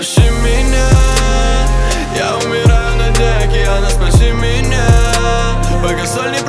спаси меня. Я умираю на дне океана, спаси меня. Пока соль не